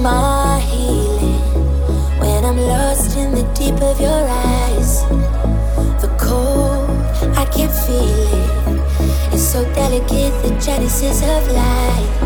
my healing when I'm lost in the deep of your eyes. The cold, I can feel it. It's so delicate, the genesis of life.